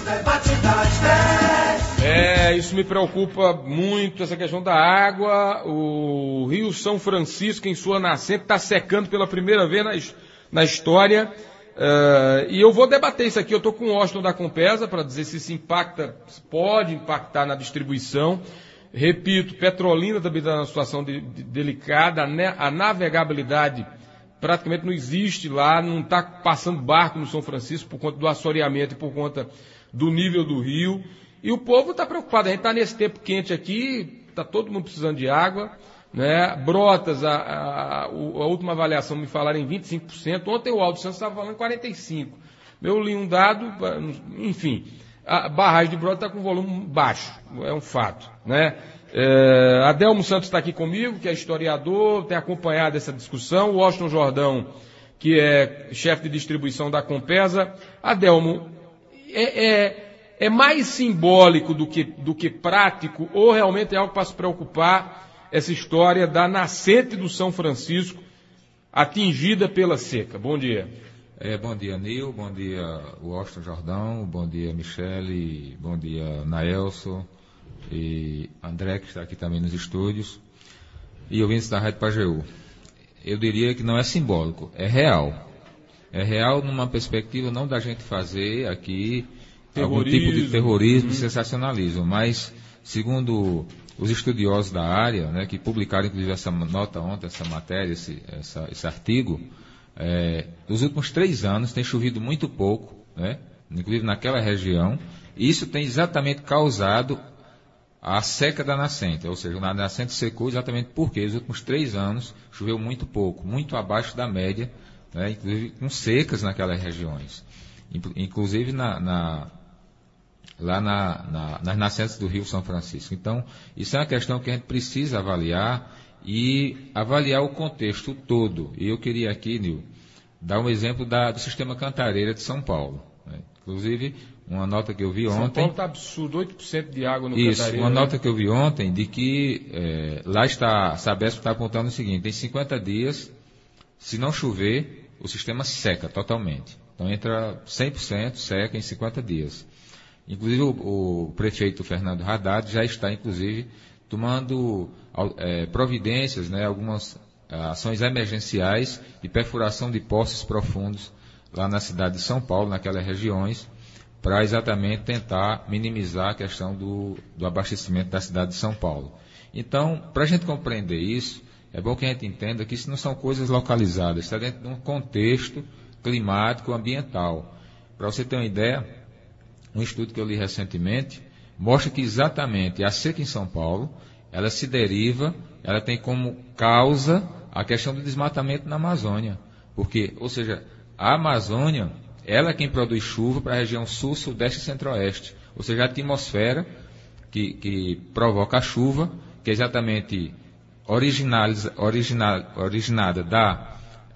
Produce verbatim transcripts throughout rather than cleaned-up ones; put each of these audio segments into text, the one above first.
É, isso me preocupa muito, essa questão da água. O Rio São Francisco, em sua nascente, está secando pela primeira vez na, na história. Uh, e eu vou debater isso aqui. Eu estou com o Washington da Compesa para dizer se isso impacta, se pode impactar na distribuição. Repito, Petrolina também está numa situação de, de, delicada. A navegabilidade praticamente não existe lá, não está passando barco no São Francisco por conta do assoreamento e por conta do nível do rio. E o povo está preocupado. A gente está nesse tempo quente aqui, está todo mundo precisando de água, né? Brotas, a, a, a última avaliação me falaram em vinte e cinco por cento. Ontem o Aldo Santos estava falando em quarenta e cinco por cento. Eu li um dado, enfim, a barragem de Brotas está com volume baixo, é um fato, né? É, Adelmo Santos está aqui comigo, que é historiador, tem acompanhado essa discussão. O Washington Jordão, que é chefe de distribuição da Compesa. Adelmo, é, é, é mais simbólico do que, do que prático, ou realmente é algo para se preocupar, essa história da nascente do São Francisco atingida pela seca? Bom dia. É, bom dia, Nil, bom dia, Washington Jordão, bom dia, Michele, bom dia, Naelson e André, que está aqui também nos estúdios, e ouvintes da Rádio Pajeú. Eu diria que não é simbólico, é real. É real numa perspectiva não da gente fazer aqui terrorismo. Algum tipo de terrorismo, hum. sensacionalismo, mas, segundo os estudiosos da área, né, que publicaram inclusive essa nota ontem, essa matéria, esse, essa, esse artigo, é, nos últimos três anos tem chovido muito pouco, né, inclusive naquela região, e isso tem exatamente causado a seca da nascente, ou seja, a nascente secou exatamente porque nos últimos três anos choveu muito pouco, muito abaixo da média, né, inclusive com secas naquelas regiões, inclusive na, na, lá na, na, nas nascentes do Rio São Francisco. Então, isso é uma questão que a gente precisa avaliar e avaliar o contexto todo. E eu queria aqui, Nil, dar um exemplo da, do sistema Cantareira de São Paulo, né? Inclusive, uma nota que eu vi ontem... São Paulo está absurdo, oito por cento de água no isso, Cantareira. Isso, uma nota que eu vi ontem de que é, lá está, a Sabesp está apontando o seguinte: em cinquenta dias, se não chover, o sistema seca totalmente. Então entra cem por cento seca em cinquenta dias. Inclusive o, o prefeito Fernando Haddad já está, inclusive, tomando é, providências, né, algumas ações emergenciais de perfuração de poços profundos lá na cidade de São Paulo, naquelas regiões, para exatamente tentar minimizar a questão do, do abastecimento da cidade de São Paulo. Então, para a gente compreender isso, é bom que a gente entenda que isso não são coisas localizadas, está dentro de um contexto climático, ambiental. Para você ter uma ideia, um estudo que eu li recentemente mostra que exatamente a seca em São Paulo, ela se deriva, ela tem como causa a questão do desmatamento na Amazônia. Porque, ou seja, a Amazônia, ela é quem produz chuva para a região sul, sudeste e centro-oeste. Ou seja, a atmosfera que, que provoca a chuva, que é exatamente originaliza, original, originada da,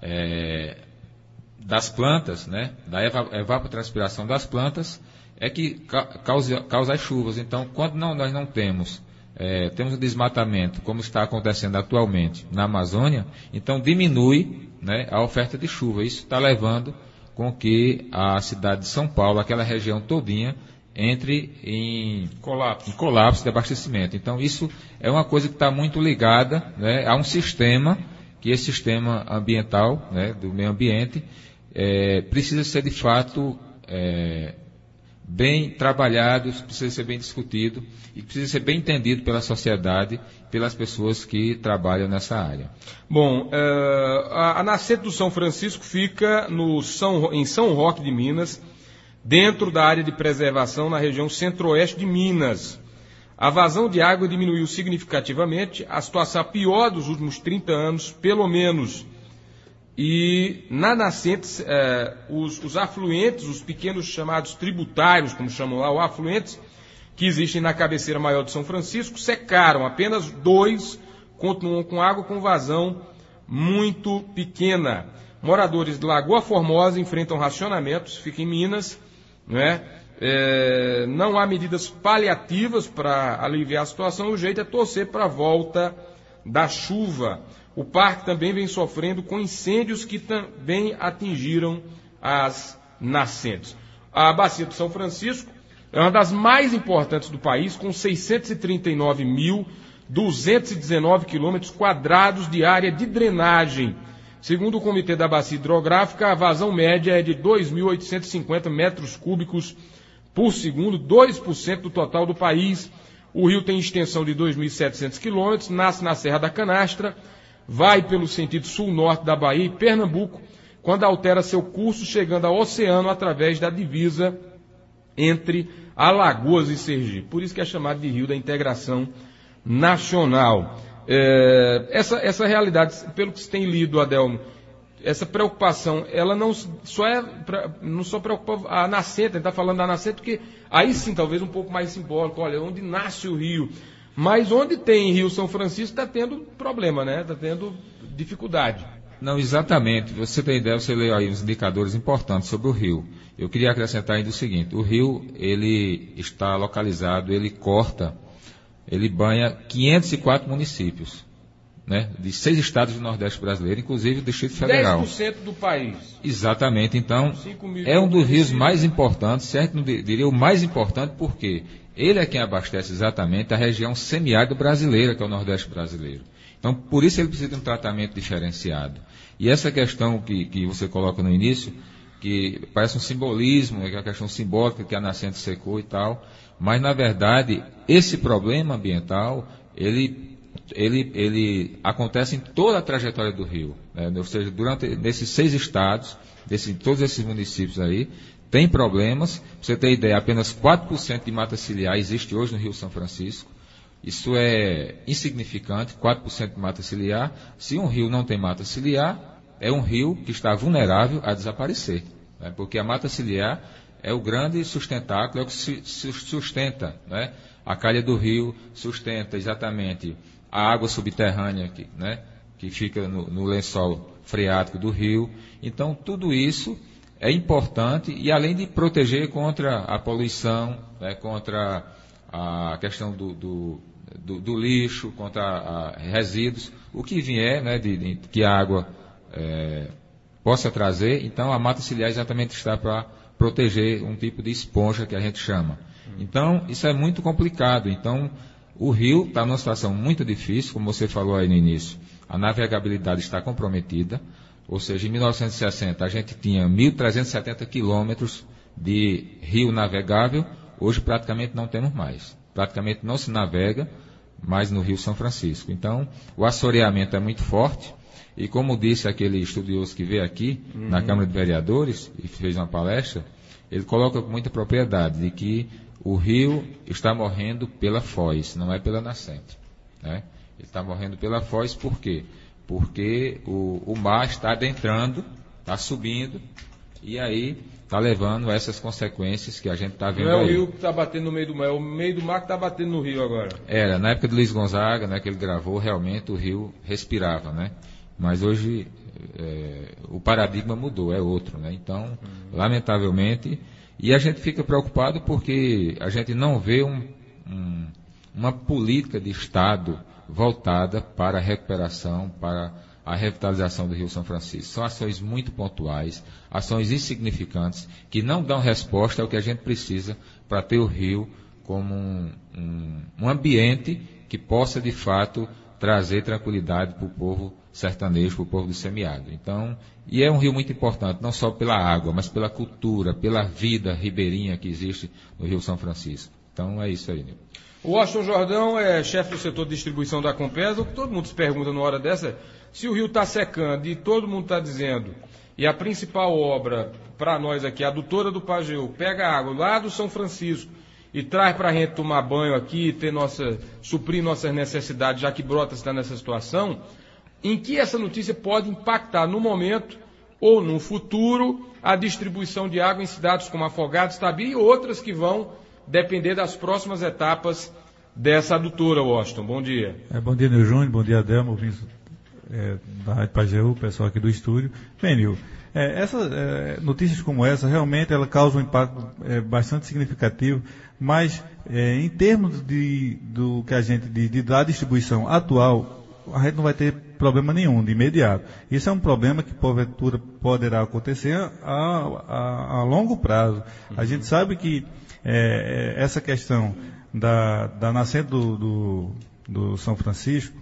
é, das plantas, né, da eva, evapotranspiração das plantas, é que causa, causa as chuvas. Então, quando não, nós não temos, é, temos um desmatamento, como está acontecendo atualmente na Amazônia, então diminui, né, a oferta de chuva. Isso está levando com que a cidade de São Paulo, aquela região todinha, entre em colapso, em colapso de abastecimento. Então, isso é uma coisa que está muito ligada, né, a um sistema, que esse sistema ambiental, né, do meio ambiente, é, precisa ser de fato é, bem trabalhado, precisa ser bem discutido e precisa ser bem entendido pela sociedade, pelas pessoas que trabalham nessa área. Bom, uh, a, a nascente do São Francisco fica no São, em São Roque de Minas, dentro da área de preservação na região centro-oeste de Minas. A vazão de água diminuiu significativamente, a situação pior dos últimos trinta anos, pelo menos. E na nascente, eh, os, os afluentes, os pequenos chamados tributários, como chamam lá, os afluentes, que existem na cabeceira maior de São Francisco, secaram. Apenas dois continuam com água com vazão muito pequena. Moradores de Lagoa Formosa enfrentam racionamentos, fica em Minas, né? É, não há medidas paliativas para aliviar a situação, o jeito é torcer para a volta da chuva. O parque também vem sofrendo com incêndios que também atingiram as nascentes. A bacia do São Francisco É uma das mais importantes do país, com seiscentos e trinta e nove mil duzentos e dezenove quilômetros quadrados de área de drenagem. Segundo o Comitê da Bacia Hidrográfica, a vazão média é de dois mil oitocentos e cinquenta metros cúbicos por segundo, dois por cento do total do país. O rio tem extensão de dois mil e setecentos quilômetros, nasce na Serra da Canastra, vai pelo sentido sul-norte da Bahia e Pernambuco, quando altera seu curso, chegando ao oceano através da divisa entre Alagoas e Sergipe. Por isso que é chamado de Rio da Integração Nacional. É, essa, essa realidade, pelo que se tem lido, Adelmo, essa preocupação, ela não só, é, não só preocupa a nascente, a gente está falando da nascente, porque aí sim, talvez um pouco mais simbólico, olha, onde nasce o rio. Mas onde tem Rio São Francisco está tendo problema, né? Está tendo dificuldade. Não, exatamente. Você tem ideia, você leu aí uns indicadores importantes sobre o rio. Eu queria acrescentar ainda o seguinte, o rio, ele está localizado, ele corta, ele banha quinhentos e quatro municípios, né, de seis estados do Nordeste brasileiro, inclusive o Distrito Federal. dez por cento do país. Exatamente. Então, é um dos rios mais importantes, certo? Não diria o mais importante, porque ele é quem abastece exatamente a região semiárida brasileira, que é o Nordeste brasileiro. Então, por isso ele precisa de um tratamento diferenciado. E essa questão que, que você coloca no início, que parece um simbolismo, é a questão simbólica que a nascente secou e tal, mas, na verdade, esse problema ambiental, ele, ele, ele acontece em toda a trajetória do rio, né? Ou seja, durante nesses seis estados, desse, todos esses municípios aí, tem problemas. Pra você ter ideia, apenas quatro por cento de mata ciliar existe hoje no Rio São Francisco. Isso é insignificante, quatro por cento de mata ciliar. Se um rio não tem mata ciliar, é um rio que está vulnerável a desaparecer, né? Porque a mata ciliar é o grande sustentáculo, é o que sustenta, né? A calha do rio, sustenta exatamente a água subterrânea que, né, que fica no, no lençol freático do rio. Então, tudo isso é importante, e além de proteger contra a poluição, né, contra a questão do, do, do, do lixo, contra a, a resíduos, o que vier, né, de, de, que a água é, possa trazer. Então, a mata ciliar exatamente está para proteger um tipo de esponja que a gente chama. Então, isso é muito complicado. Então, o rio está numa situação muito difícil, como você falou aí no início. A navegabilidade está comprometida, ou seja, em mil novecentos e sessenta a gente tinha mil trezentos e setenta quilômetros de rio navegável, hoje praticamente não temos mais. Praticamente não se navega mais no Rio São Francisco. Então, o assoreamento é muito forte. E como disse aquele estudioso que veio aqui, uhum, na Câmara de Vereadores, e fez uma palestra, ele coloca com muita propriedade de que o rio está morrendo pela foz, não é pela nascente, né? Ele está morrendo pela foz por quê? Porque o, o mar está adentrando, está subindo, e aí está levando essas consequências que a gente está vendo aí. Não é o aí. rio que está batendo no meio do mar, é o meio do mar que está batendo no rio agora. Era, na época de Luiz Gonzaga, né, que ele gravou, realmente o rio respirava, né? Mas hoje é, o paradigma mudou, é outro, né? Então, uhum, lamentavelmente, e a gente fica preocupado porque a gente não vê um, um, uma política de Estado voltada para a recuperação, para a revitalização do Rio São Francisco. São ações muito pontuais, ações insignificantes, que não dão resposta ao que a gente precisa para ter o rio como um, um, um ambiente que possa, de fato, trazer tranquilidade para o povo sertanejo, para o povo do semiárido. Então, e é um rio muito importante, não só pela água, mas pela cultura, pela vida ribeirinha que existe no Rio São Francisco. Então, é isso aí, Nil. O Washington Jordão é chefe do setor de distribuição da Compesa. O que todo mundo se pergunta numa hora dessa é se o rio está secando, e todo mundo está dizendo, e a principal obra para nós aqui, a adutora do Pajeú, pega água lá do São Francisco e traz para a gente tomar banho aqui, ter nossa, suprir nossas necessidades, já que Brotas está nessa situação, em que essa notícia pode impactar no momento ou no futuro a distribuição de água em cidades como Afogados, Tabi e outras que vão depender das próximas etapas dessa adutora, Washington. Bom dia. É, bom dia, Nil Júnior, bom dia, Adelmo, ouvintes é, da Rádio Pajeú, pessoal aqui do estúdio. Bem, Nil, é, essa, é, notícias como essa, realmente, ela causa um impacto é, bastante significativo, mas é, em termos de, do que a gente diz, de, da distribuição atual, a gente não vai ter problema nenhum, de imediato. Isso é um problema que, porventura, poderá acontecer a, a, a longo prazo. A gente sabe que é, essa questão da, da nascente do, do, do São Francisco,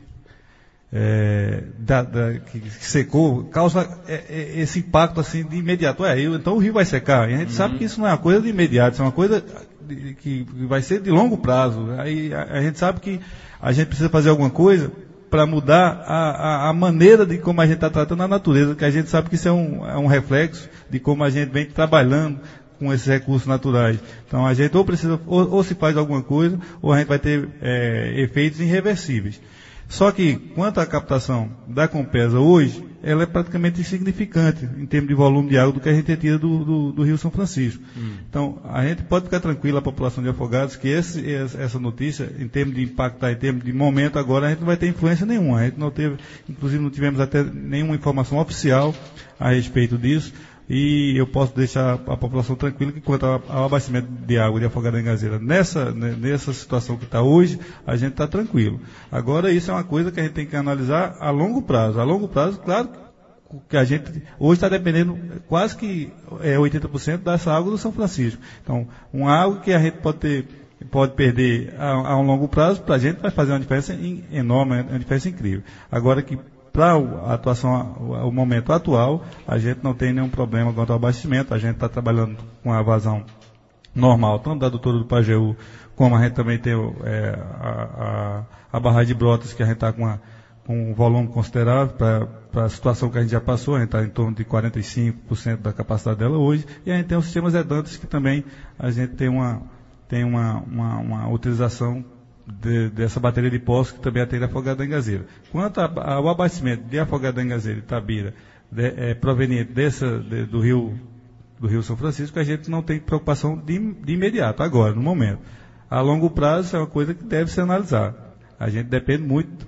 É, da, da, que secou, causa é, é, esse impacto assim de imediato. É, eu, então o rio vai secar. E a gente uhum. sabe que isso não é uma coisa de imediato, isso é uma coisa de, que vai ser de longo prazo. Aí a, a gente sabe que a gente precisa fazer alguma coisa para mudar a, a, a maneira de como a gente está tratando a natureza, que a gente sabe que isso é um, é um reflexo de como a gente vem trabalhando com esses recursos naturais. Então a gente ou precisa, ou, ou se faz alguma coisa, ou a gente vai ter é, efeitos irreversíveis. Só que, quanto à captação da Compesa hoje, ela é praticamente insignificante em termos de volume de água do que a gente retira do, do, do Rio São Francisco. Hum. Então, a gente pode ficar tranquilo, a população de Afogados, que esse, essa notícia, em termos de impactar, em termos de momento agora, a gente não vai ter influência nenhuma. A gente não teve, inclusive não tivemos até nenhuma informação oficial a respeito disso. E eu posso deixar a população tranquila que quanto ao abastecimento de água de Afogados da Engazeira, nessa, nessa situação que está hoje, a gente está tranquilo. Agora, isso é uma coisa que a gente tem que analisar a longo prazo. A longo prazo, claro que a gente hoje está dependendo quase que é, oitenta por cento dessa água do São Francisco. Então, uma água que a gente pode ter, pode perder a, a um longo prazo, para a gente vai fazer uma diferença enorme, uma diferença incrível. Agora que para a atuação, o momento atual, a gente não tem nenhum problema quanto ao abastecimento. A gente está trabalhando com a vazão normal, tanto da Doutora do Pajeú, como a gente também tem é, a, a, a barragem de Brotas, que a gente está com, com um volume considerável para a situação que a gente já passou. A gente está em torno de quarenta e cinco por cento da capacidade dela hoje. E a gente tem os sistemas Edantes, que também a gente tem uma, tem uma, uma, uma utilização De, dessa bateria de poços que também atende a Afogados da Engazeira. Quanto a, ao abastecimento de Afogados da Engazeira e Itabira, de, é, proveniente dessa, de, do, rio, do Rio São Francisco, a gente não tem preocupação de, de imediato, agora, no momento. A longo prazo, isso é uma coisa que deve ser analisada. A gente depende muito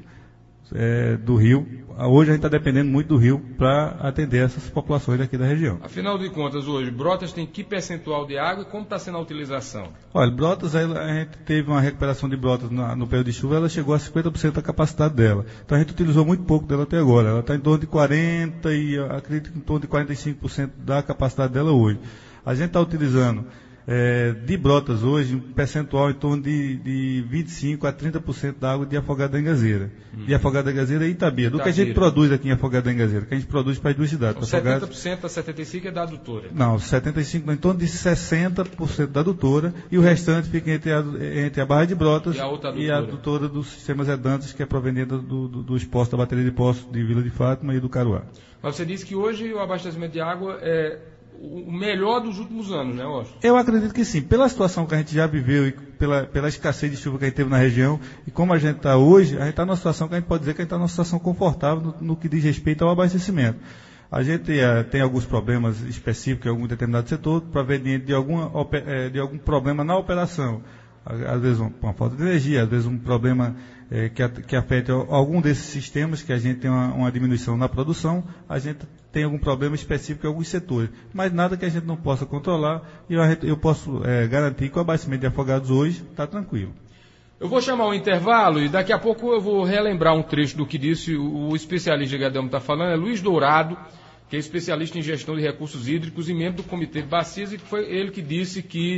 é, do rio. Hoje a gente está dependendo muito do rio para atender essas populações daqui da região. Afinal de contas, hoje, Brotas tem que percentual de água e como está sendo a utilização? Olha, Brotas, a gente teve uma recuperação de Brotas na, no período de chuva, ela chegou a cinquenta por cento da capacidade dela. Então a gente utilizou muito pouco dela até agora. Ela está em torno de quarenta por cento e acredito que em torno de quarenta e cinco por cento da capacidade dela hoje. A gente está utilizando É, de Brotas hoje, um percentual em torno de, de vinte e cinco a trinta por cento da água de Afogados da Engazeira. Hum. De Afogados da Engazeira e Itabira. Do Itabira. Que a gente produz aqui em Afogados da Engazeira, que a gente produz para as duas cidades. Então, setenta por cento a setenta e cinco por cento é da adutora? Não, setenta e cinco por cento, em torno de sessenta por cento da adutora, e o restante fica entre a, entre a Barra de Brotas e a, outra e a adutora dos sistemas Edantes, que é proveniente do, do, dos postos, da bateria de postos de Vila de Fátima e do Caruá. Mas você disse que hoje o abastecimento de água é o melhor dos últimos anos, né, Washington? Eu acredito que sim. Pela situação que a gente já viveu e pela, pela escassez de chuva que a gente teve na região, e como a gente está hoje, a gente está numa situação que a gente pode dizer que a gente está numa situação confortável no, no que diz respeito ao abastecimento. A gente é, tem alguns problemas específicos em algum determinado setor, proveniente de, alguma, de algum problema na operação. Às vezes uma falta de energia, às vezes um problema é, que, que afeta algum desses sistemas, que a gente tem uma, uma diminuição na produção, a gente tem algum problema específico em alguns setores. Mas nada que a gente não possa controlar, e eu, eu posso é, garantir que o abastecimento de Afogados hoje está tranquilo. Eu vou chamar um intervalo e daqui a pouco eu vou relembrar um trecho do que disse o, o especialista de Gadamo está falando, é Luiz Dourado, que é especialista em gestão de recursos hídricos e membro do Comitê de Bacias, e foi ele que disse que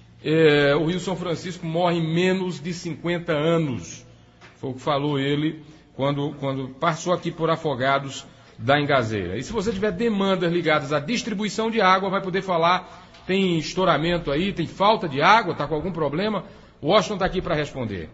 É, o Rio São Francisco morre em menos de cinquenta anos. Foi o que falou ele quando, quando passou aqui por Afogados da Engazeira. E se você tiver demandas ligadas à distribuição de água, vai poder falar, tem estouramento aí, tem falta de água, está com algum problema? O Washington está aqui para responder.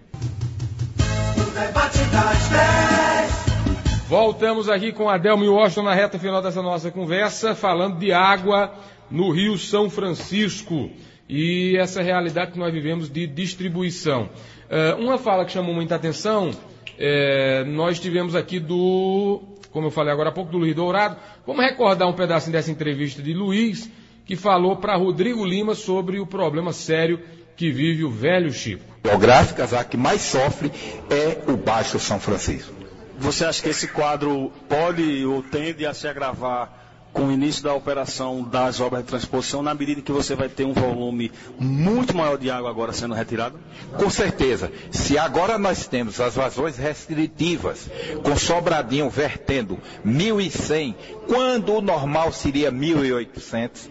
O debate das dez. Voltamos aqui com Adelmo e Washington na reta final dessa nossa conversa, falando de água no Rio São Francisco. E essa realidade que nós vivemos de distribuição. Uh, uma fala que chamou muita atenção, é, nós tivemos aqui do, como eu falei agora há pouco, do Luiz Dourado. Vamos recordar um pedacinho dessa entrevista de Luiz, que falou para Rodrigo Lima sobre o problema sério que vive o velho Chico. Geográficas, a que mais sofre é o Baixo São Francisco. Você acha que esse quadro pode ou tende a se agravar com o início da operação das obras de transposição, na medida que você vai ter um volume muito maior de água agora sendo retirado? Com certeza. Se agora nós temos as vazões restritivas, com Sobradinho vertendo mil e cem, quando o normal seria mil e oitocentos,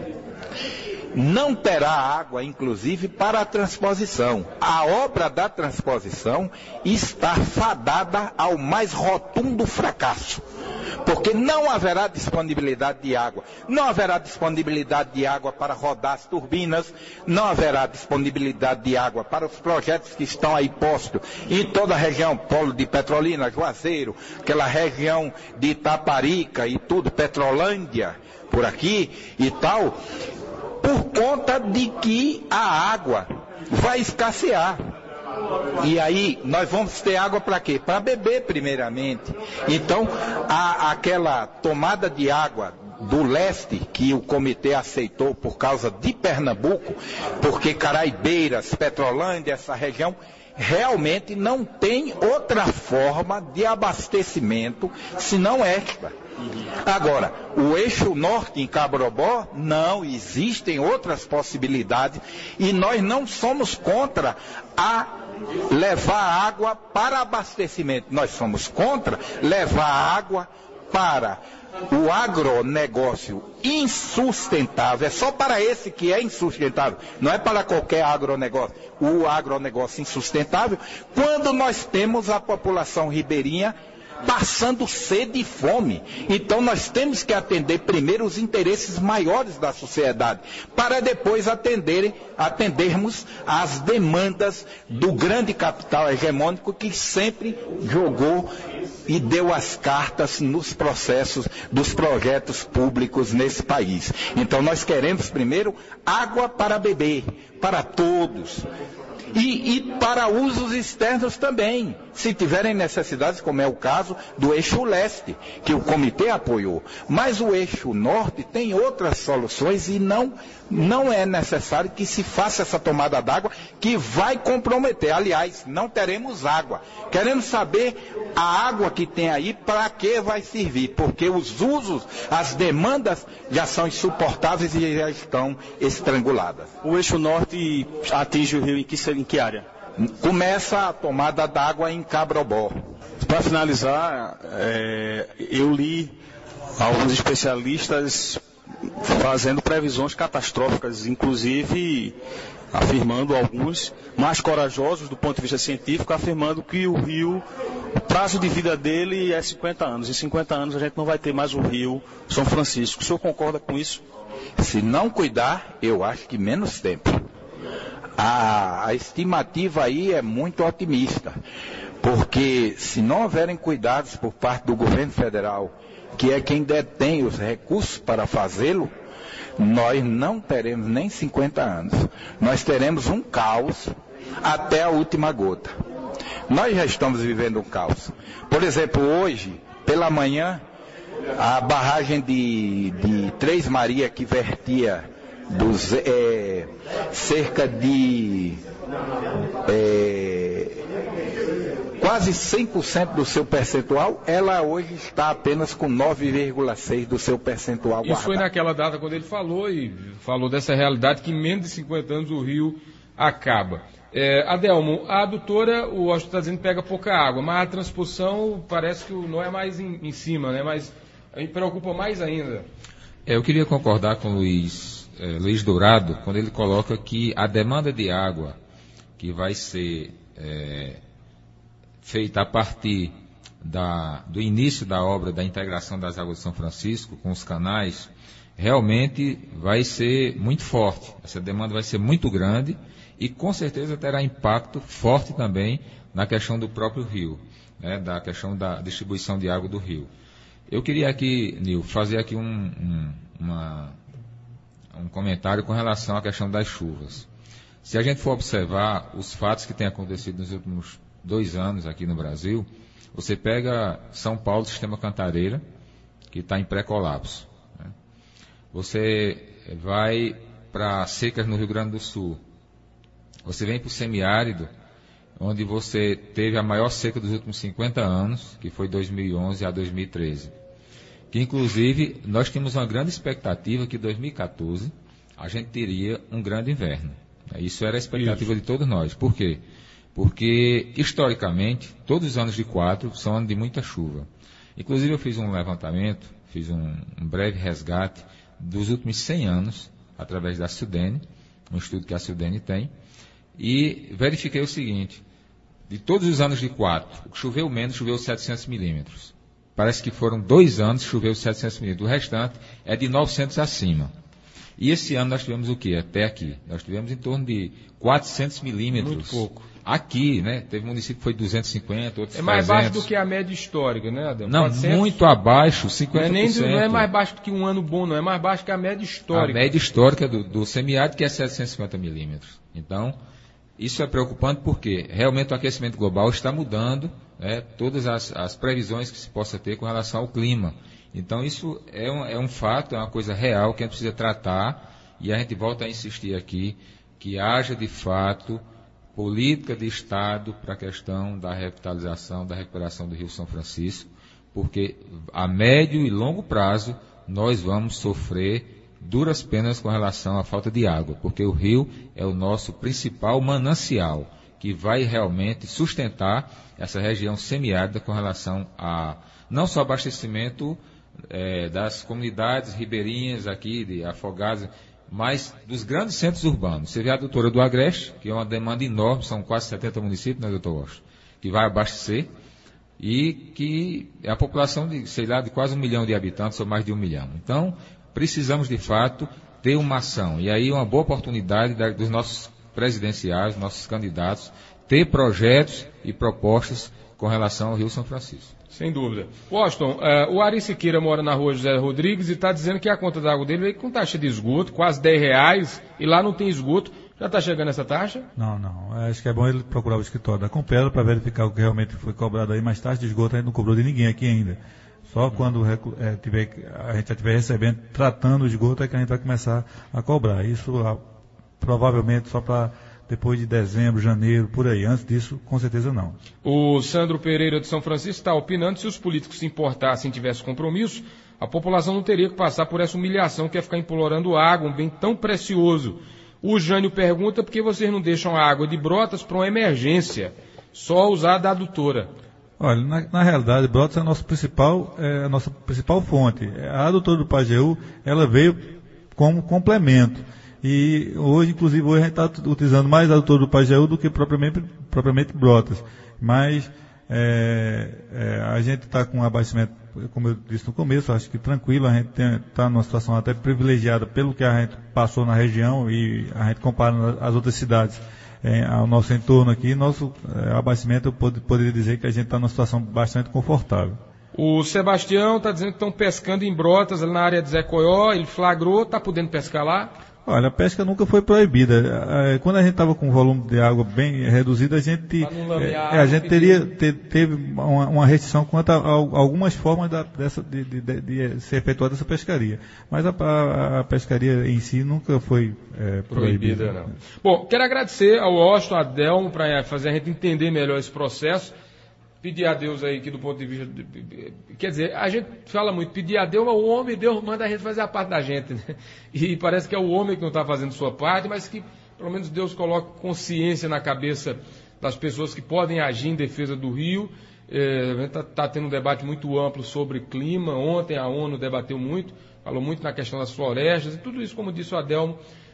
não terá água, inclusive, para a transposição. A obra da transposição está fadada ao mais rotundo fracasso, porque não haverá disponibilidade de água, não haverá disponibilidade de água para rodar as turbinas, não haverá disponibilidade de água para os projetos que estão aí postos em toda a região, Polo de Petrolina, Juazeiro, aquela região de Itaparica e tudo, Petrolândia, por aqui e tal, por conta de que a água vai escassear. E aí, nós vamos ter água para quê? Para beber, primeiramente. Então, a, aquela tomada de água do leste, que o comitê aceitou por causa de Pernambuco, porque Caraibeiras, Petrolândia, essa região, realmente não tem outra forma de abastecimento senão esta. Agora, o eixo norte em Cabrobó, não, existem outras possibilidades e nós não somos contra a levar água para abastecimento. Nós somos contra levar água para o agronegócio insustentável. É só para esse que é insustentável, não é para qualquer agronegócio. O agronegócio insustentável, quando nós temos a população ribeirinha passando sede e fome. Então nós temos que atender primeiro os interesses maiores da sociedade, para depois atender, atendermos às demandas do grande capital hegemônico que sempre jogou e deu as cartas nos processos dos projetos públicos nesse país. Então nós queremos primeiro água para beber, para todos. E, e para usos externos também, se tiverem necessidades, como é o caso do eixo leste, que o comitê apoiou. Mas o eixo norte tem outras soluções e não, não é necessário que se faça essa tomada d'água que vai comprometer. Aliás, não teremos água. Queremos saber a água que tem aí, para que vai servir, porque os usos, as demandas já são insuportáveis e já estão estranguladas. O eixo norte atinge o rio em que, em que área? Começa a tomada d'água em Cabrobó. Para finalizar, é, eu li alguns especialistas fazendo previsões catastróficas, inclusive afirmando alguns mais corajosos do ponto de vista científico, afirmando que o rio, o prazo de vida dele é cinquenta anos. Em cinquenta anos a gente não vai ter mais o rio São Francisco. O senhor concorda com isso? Se não cuidar, eu acho que menos tempo. A, a estimativa aí é muito otimista, porque se não houverem cuidados por parte do governo federal, que é quem detém os recursos para fazê-lo, nós não teremos nem cinquenta anos. Nós teremos um caos até a última gota. Nós já estamos vivendo um caos. Por exemplo, hoje, pela manhã, a barragem de, de Três Marias, que vertia dos, é, cerca de é, quase cem por cento do seu percentual, ela hoje está apenas com nove vírgula seis por cento do seu percentual guardado. Isso foi naquela data quando ele falou, e falou dessa realidade que em menos de cinquenta anos o rio acaba. É, Adelmo, a adutora, o Washington está dizendo que pega pouca água, mas a transposição parece que não é mais em, em cima, né? Mas a gente preocupa mais ainda. É, eu queria concordar com o Luiz, é, Luiz Dourado, quando ele coloca que a demanda de água que vai ser é, feita a partir da, do início da obra da integração das águas de São Francisco com os canais, realmente vai ser muito forte. Essa demanda vai ser muito grande e com certeza terá impacto forte também na questão do próprio rio, né, da questão da distribuição de água do rio. Eu queria aqui, Nil, fazer aqui um, um, uma, um comentário com relação à questão das chuvas. Se a gente for observar os fatos que têm acontecido nos últimos dois anos aqui no Brasil, você pega São Paulo, Sistema Cantareira, que está em pré-colapso, né? Você vai para secas no Rio Grande do Sul. Você vem para o semiárido, onde você teve a maior seca dos últimos cinquenta anos, que foi dois mil e onze a dois mil e treze. que inclusive nós tínhamos uma grande expectativa que em dois mil e quatorze a gente teria um grande inverno. Isso era a expectativa Isso. de todos nós. Por quê? Porque, historicamente, todos os anos de quatro são anos de muita chuva. Inclusive eu fiz um levantamento, fiz um, um breve resgate dos últimos cem anos, através da Sudene, um estudo que a Sudene tem, e verifiquei o seguinte: de todos os anos de quatro, o que choveu menos, choveu setecentos milímetros. Parece que foram dois anos que choveu setecentos milímetros. O restante é de novecentos acima. E esse ano nós tivemos o quê? Até aqui. Nós tivemos em torno de quatrocentos milímetros. Muito pouco. Aqui, né? Teve um município que foi duzentos e cinquenta, outros É mais trezentos. baixo do que a média histórica, né, Adão? Não, quatrocentos, muito abaixo, cinquenta por cento. Não é, nem, não é mais baixo do que um ano bom, não. É mais baixo que a média histórica. A média histórica do, do semiárido, que é setecentos e cinquenta milímetros. Então, isso é preocupante porque realmente o aquecimento global está mudando, né, todas as, as previsões que se possa ter com relação ao clima. Então, isso é um, é um fato, é uma coisa real que a gente precisa tratar, e a gente volta a insistir aqui que haja, de fato, política de Estado para a questão da revitalização, da recuperação do Rio São Francisco, porque a médio e longo prazo nós vamos sofrer duras penas com relação à falta de água, porque o rio é o nosso principal manancial, que vai realmente sustentar essa região semiárida com relação a não só abastecimento é, das comunidades ribeirinhas aqui, de Afogados, mas dos grandes centros urbanos. Você vê a doutora do Agreste, que é uma demanda enorme, são quase setenta municípios, né, doutor Washington, que vai abastecer, e que é a população de, sei lá, de quase um milhão de habitantes, ou mais de um milhão. Então, precisamos, de fato, ter uma ação. E aí, uma boa oportunidade da, dos nossos presidenciais, nossos candidatos, ter projetos e propostas com relação ao Rio São Francisco. Sem dúvida. Washington, uh, o Ari Siqueira mora na rua José Rodrigues e está dizendo que a conta da água dele veio com taxa de esgoto, quase dez reais, e lá não tem esgoto. Já está chegando essa taxa? Não, não. Acho que é bom ele procurar o escritório da Compela para verificar o que realmente foi cobrado aí, mas taxa de esgoto a gente não cobrou de ninguém aqui ainda. Só quando é, tiver, a gente já estiver recebendo, tratando o esgoto, é que a gente vai começar a cobrar. Isso a, provavelmente só para depois de dezembro, janeiro, por aí. Antes disso, com certeza não. O Sandro Pereira de São Francisco está opinando: se os políticos se importassem e tivessem compromisso, a população não teria que passar por essa humilhação que é ficar implorando água, um bem tão precioso. O Jânio pergunta por que vocês não deixam a água de Brotas para uma emergência, só usar da adutora. Olha, na, na realidade, Brotas é a nossa principal, é a nossa principal fonte. A adutora do Pajeú, ela veio como complemento. E hoje, inclusive, hoje a gente está utilizando mais a adutora do Pajeú do que propriamente, propriamente Brotas. Mas é, é, a gente está com um abastecimento, como eu disse no começo, acho que tranquilo, a gente está numa situação até privilegiada pelo que a gente passou na região e a gente comparando as outras cidades é, ao nosso entorno aqui, nosso é, abastecimento, eu pod- poderia dizer que a gente está numa situação bastante confortável. O Sebastião está dizendo que estão pescando em Brotas, ali na área de Zé Coió, ele flagrou, está podendo pescar lá? Olha, a pesca nunca foi proibida. Quando a gente estava com um volume de água bem reduzido, a gente, é, a gente teria, te, teve uma, uma restrição quanto a, a algumas formas da, dessa, de, de, de, de ser efetuada essa pescaria. Mas a, a, a pescaria em si nunca foi é, proibida. proibida não. Bom, quero agradecer ao Washington, a Delmo, para fazer a gente entender melhor esse processo. Pedir a Deus aí que do ponto de vista... De, de, quer dizer, a gente fala muito, pedir a Deus, mas o homem, Deus manda a gente fazer a parte da gente, né? E parece que é o homem que não está fazendo sua parte, mas que pelo menos Deus coloca consciência na cabeça das pessoas que podem agir em defesa do Rio. É, a gente está tá tendo um debate muito amplo sobre clima. Ontem a ONU debateu muito, falou muito na questão das florestas, e tudo isso, como disse o Adelmo,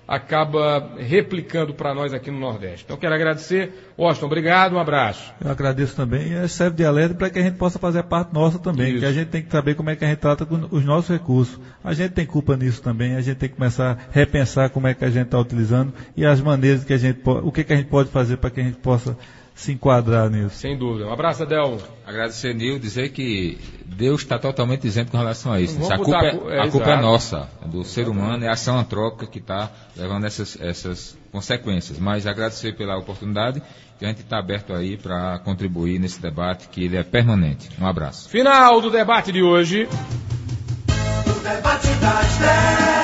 acaba replicando para nós aqui no Nordeste. Então, quero agradecer. Washington, obrigado, um abraço. Eu agradeço também, e serve de alerta para que a gente possa fazer a parte nossa também, isso. Que a gente tem que saber como é que a gente trata com os nossos recursos. A gente tem culpa nisso também, a gente tem que começar a repensar como é que a gente está utilizando e as maneiras que a gente pode, o que, que a gente pode fazer para que a gente possa se enquadrar nisso. Sem dúvida. Um abraço, Adelmo. Agradecer, Nil, dizer que Deus está totalmente isento com relação a isso. A Vamos culpa, botar, é, é, a culpa é nossa, do Exatamente. ser humano, é a ação antrópica que está levando essas, essas consequências. Mas agradecer pela oportunidade, que a gente está aberto aí para contribuir nesse debate, que ele é permanente. Um abraço. Final do debate de hoje. O debate das dez.